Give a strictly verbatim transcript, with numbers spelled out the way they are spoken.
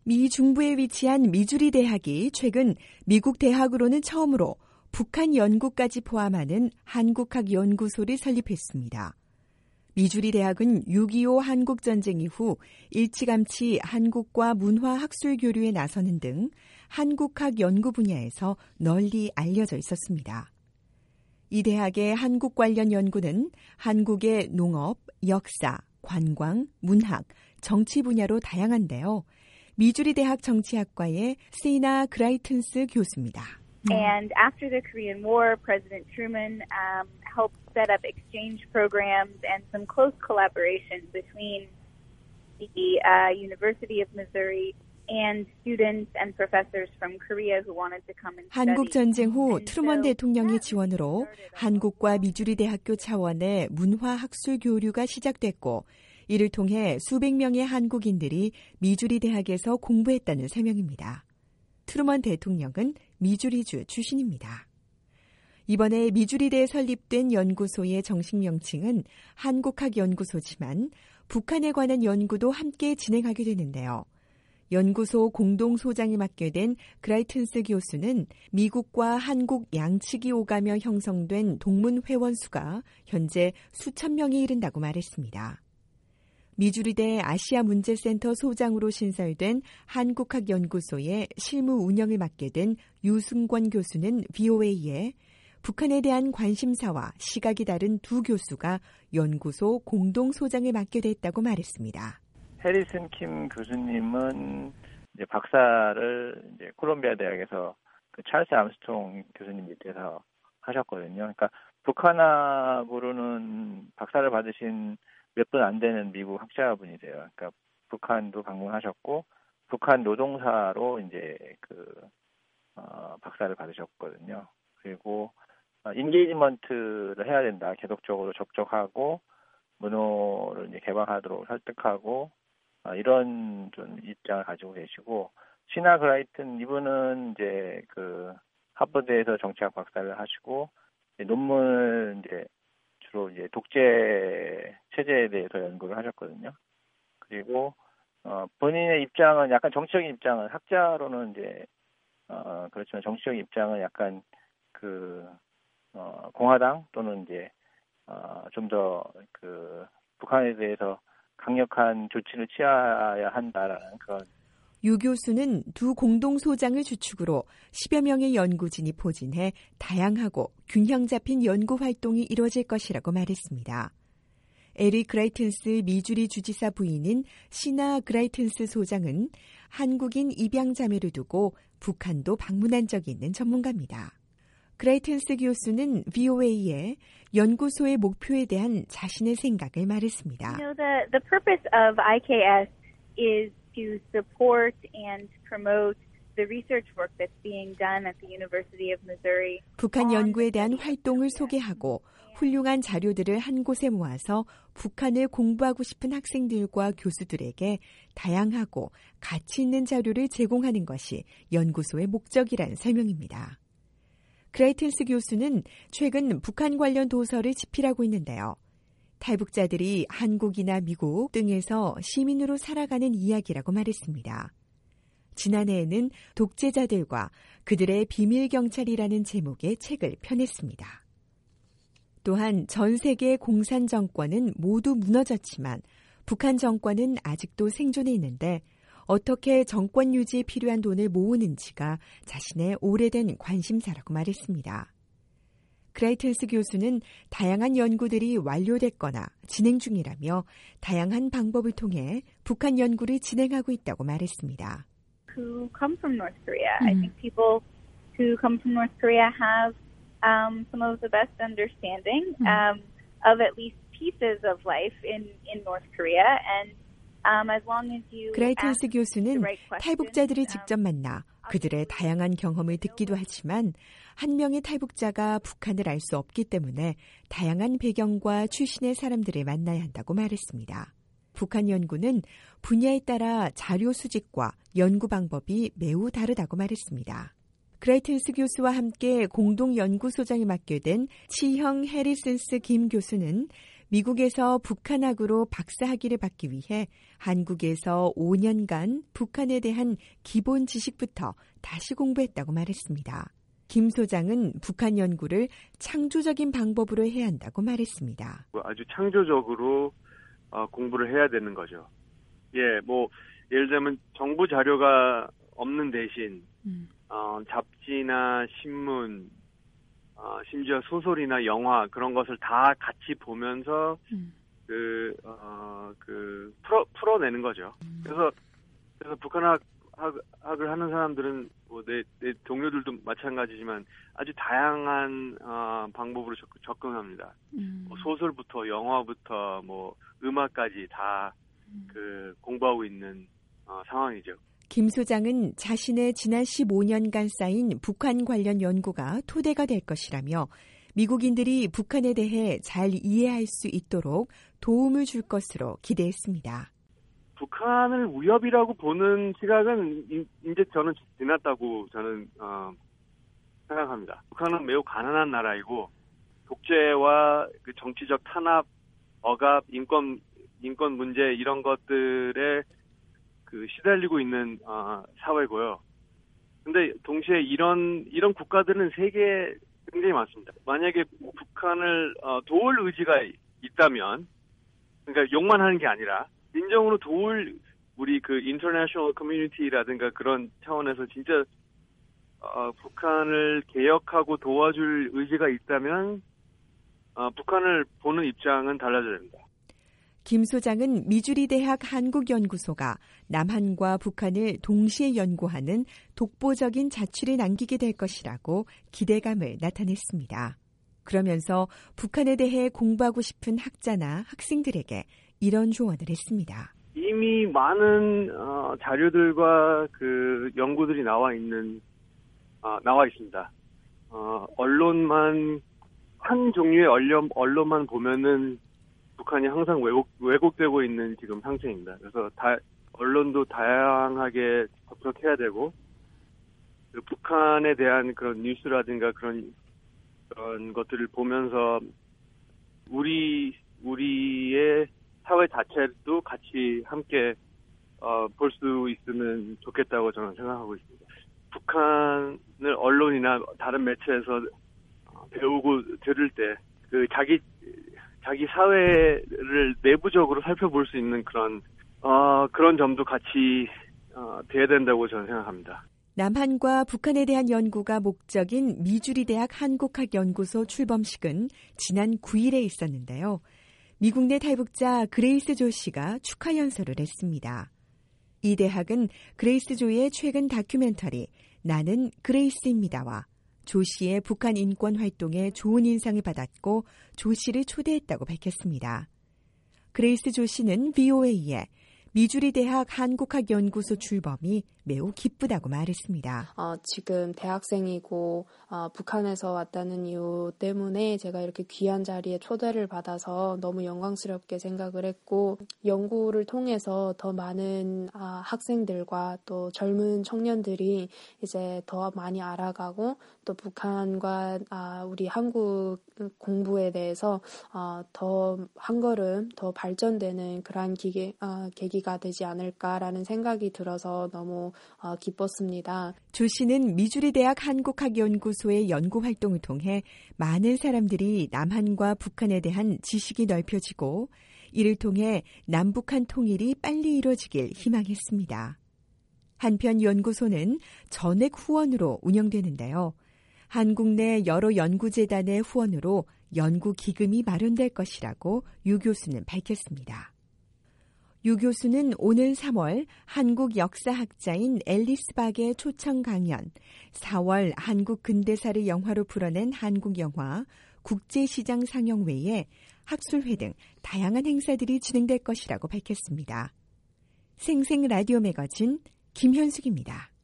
미 중부에 위치한 미주리 대학이 최근 미국 대학으로는 처음으로 북한 연구까지 포함하는 한국학 연구소를 설립했습니다. 미주리 대학은 육이오 한국전쟁 이후 일찌감치 한국과 문화 학술 교류에 나서는 등 한국학 연구 분야에서 널리 알려져 있었습니다. 이 대학의 한국 관련 연구는 한국의 농업, 역사, 관광, 문학, 정치 분야로 다양한데요. 미주리 대학 정치학과의 세이나 그라이튼스 교수입니다. And after the Korean War, President Truman um, helped set up exchange programs and some close collaboration between the uh, University of Missouri and students and professors from Korea who wanted to come and study. 한국 전쟁 후 트루먼 대통령의 지원으로 한국과 미주리 대학교 차원의 문화 학술 교류가 시작됐고 이를 통해 수백 명의 한국인들이 미주리 대학에서 공부했다는 설명입니다. 트루먼 대통령은 미주리주 출신입니다. 이번에 미주리대에 설립된 연구소의 정식 명칭은 한국학연구소지만 북한에 관한 연구도 함께 진행하게 되는데요. 연구소 공동소장을 맡게 된 그라이튼스 교수는 미국과 한국 양측이 오가며 형성된 동문회원 수가 현재 수천 명에 이른다고 말했습니다. 미주리대 아시아문제센터 소장으로 신설된 한국학연구소의 실무 운영을 맡게 된 유승권 교수는 브이오에이에 북한에 대한 관심사와 시각이 다른 두 교수가 연구소 공동소장을 맡게 됐다고 말했습니다. 해리슨 킴 교수님은 이제 박사를 이제 콜롬비아 대학에서 그 찰스 암스트롱 교수님 밑에서 하셨거든요. 그러니까 북한학으로는 박사를 받으신 몇 분 안 되는 미국 학자분이세요. 그러니까 북한도 방문하셨고 북한 노동사로 이제 그 어, 박사를 받으셨거든요. 그리고 어, 인게이지먼트를 해야 된다. 계속적으로 접촉하고 문호를 이제 개방하도록 설득하고 어, 이런 좀 입장을 가지고 계시고 시나 그라이튼 이분은 이제 그 하버드에서 정치학 박사를 하시고 논문을 이제 주로 이제 독재 체제에 대해서 연구를 하셨거든요. 그리고 어, 본인의 입장은 약간 정치적인 입장은 학자로는 이제 어, 그렇지만 정치적인 입장은 약간 그 어, 공화당 또는 이제 어, 좀 더 그 북한에 대해서 강력한 조치를 취해야 한다라는 그런. 유 교수는 두 공동소장을 주축으로 십여 명의 연구진이 포진해 다양하고 균형 잡힌 연구 활동이 이루어질 것이라고 말했습니다. 에릭 그라이튼스 미주리 주지사 부인인 시나 그라이튼스 소장은 한국인 입양자매를 두고 북한도 방문한 적이 있는 전문가입니다. 그라이튼스 교수는 브이오에이에 연구소의 목표에 대한 자신의 생각을 말했습니다. You know, the, the purpose of 아이케이에스 is to support and promote the research work that's being done at the University of Missouri. 북한 연구에 대한 활동을 소개하고 훌륭한 자료들을 한 곳에 모아서 북한을 공부하고 싶은 학생들과 교수들에게 다양하고 가치 있는 자료를 제공하는 것이 연구소의 목적이라는 설명입니다. 그라이튼스 교수는 최근 북한 관련 도서를 집필하고 있는데요. 탈북자들이 한국이나 미국 등에서 시민으로 살아가는 이야기라고 말했습니다. 지난해에는 독재자들과 그들의 비밀경찰이라는 제목의 책을 펴냈습니다. 또한 전 세계의 공산 정권은 모두 무너졌지만 북한 정권은 아직도 생존해 있는데 어떻게 정권 유지에 필요한 돈을 모으는지가 자신의 오래된 관심사라고 말했습니다. 그라이튼스 교수는 다양한 연구들이 완료됐거나 진행 중이라며 다양한 방법을 통해 북한 연구를 진행하고 있다고 말했습니다. Who come from North Korea. Mm. I think people who come from North Korea have um, some of the best understanding mm. um, of at least pieces of life in, in North Korea. And um, as long as you 그라이튼스 교수는 탈북자들을 직접 만나 그들의 다양한 경험을 듣기도 하지만 한 명의 탈북자가 북한을 알 수 없기 때문에 다양한 배경과 출신의 사람들을 만나야 한다고 말했습니다. 북한 연구는 분야에 따라 자료 수집과 연구 방법이 매우 다르다고 말했습니다. 그라이튼스 교수와 함께 공동 연구소장을 맡게 된 치형 해리슨스 김 교수는 미국에서 북한학으로 박사학위를 받기 위해 한국에서 오 년간 북한에 대한 기본 지식부터 다시 공부했다고 말했습니다. 김 소장은 북한 연구를 창조적인 방법으로 해야 한다고 말했습니다. 아주 창조적으로 어, 공부를 해야 되는 거죠. 예, 뭐 예를 들면 정부 자료가 없는 대신 음. 어, 잡지나 신문, 어, 심지어 소설이나 영화 그런 것을 다 같이 보면서 음. 그, 어, 그 풀어 풀어내는 거죠. 음. 그래서 그래서 북한학 학, 학을 하는 사람들은 뭐 내 내 동료들도 마찬가지지만 아주 다양한 어, 방법으로 접, 접근합니다. 음. 뭐 소설부터 영화부터 뭐 음악까지 다 그 공부하고 있는 어, 상황이죠. 김 소장은 자신의 지난 십오 년간 쌓인 북한 관련 연구가 토대가 될 것이라며 미국인들이 북한에 대해 잘 이해할 수 있도록 도움을 줄 것으로 기대했습니다. 북한을 위협이라고 보는 시각은 이제 저는 지났다고 저는 어, 생각합니다. 북한은 매우 가난한 나라이고 독재와 그 정치적 탄압, 억압, 인권 인권 문제 이런 것들에 그 시달리고 있는 어, 사회고요. 근데 동시에 이런 이런 국가들은 세계에 굉장히 많습니다. 만약에 북한을 어, 도울 의지가 있다면, 그러니까 욕만 하는 게 아니라 진정으로 도울 우리 그 인터내셔널 커뮤니티라든가 그런 차원에서 진짜 어, 북한을 개혁하고 도와줄 의지가 있다면 어, 북한을 보는 입장은 달라져야 됩니다. 김 소장은 미주리 대학 한국연구소가 남한과 북한을 동시에 연구하는 독보적인 자취를 남기게 될 것이라고 기대감을 나타냈습니다. 그러면서 북한에 대해 공부하고 싶은 학자나 학생들에게 이런 조언을 했습니다. 이미 많은 어, 자료들과 그 연구들이 나와 있는 어, 나와 있습니다. 어, 언론만 한 종류의 언론 언론만 보면은 북한이 항상 왜곡, 왜곡되고 있는 지금 상태입니다. 그래서 다, 언론도 다양하게 접촉해야 되고, 그 북한에 대한 그런 뉴스라든가 그런, 그런 것들을 보면서, 우리, 우리의 사회 자체도 같이 함께, 어, 볼 수 있으면 좋겠다고 저는 생각하고 있습니다. 북한을 언론이나 다른 매체에서 배우고 들을 때, 그 자기, 자기 사회를 내부적으로 살펴볼 수 있는 그런 어, 그런 점도 같이 어, 돼야 된다고 저는 생각합니다. 남한과 북한에 대한 연구가 목적인 미주리 대학 한국학연구소 출범식은 지난 구 일에 있었는데요. 미국 내 탈북자 그레이스 조 씨가 축하 연설을 했습니다. 이 대학은 그레이스 조의 최근 다큐멘터리 나는 그레이스입니다와 조 씨의 북한 인권 활동에 좋은 인상을 받았고 조 씨를 초대했다고 밝혔습니다. 그레이스 조 씨는 브이오에이에 미주리 대학 한국학연구소 출범이 매우 기쁘다고 말했습니다. 어, 지금 대학생이고 어, 북한에서 왔다는 이유 때문에 제가 이렇게 귀한 자리에 초대를 받아서 너무 영광스럽게 생각을 했고 연구를 통해서 더 많은 아, 학생들과 또 젊은 청년들이 이제 더 많이 알아가고 또 북한과 아, 우리 한국 공부에 대해서 어, 더 한 걸음 더 발전되는 그러한 기계, 어, 계기가 되지 않을까라는 생각이 들어서 너무 어, 기뻤습니다. 조 씨는 미주리 대학 한국학연구소의 연구 활동을 통해 많은 사람들이 남한과 북한에 대한 지식이 넓혀지고 이를 통해 남북한 통일이 빨리 이루어지길 희망했습니다. 한편 연구소는 전액 후원으로 운영되는데요. 한국 내 여러 연구재단의 후원으로 연구 기금이 마련될 것이라고 유 교수는 밝혔습니다. 유 교수는 오는 삼월 한국 역사학자인 앨리스 박의 초청 강연, 사월 한국 근대사를 영화로 풀어낸 한국 영화 국제시장 상영 외에 학술회 등 다양한 행사들이 진행될 것이라고 밝혔습니다. 생생 라디오 매거진 김현숙입니다.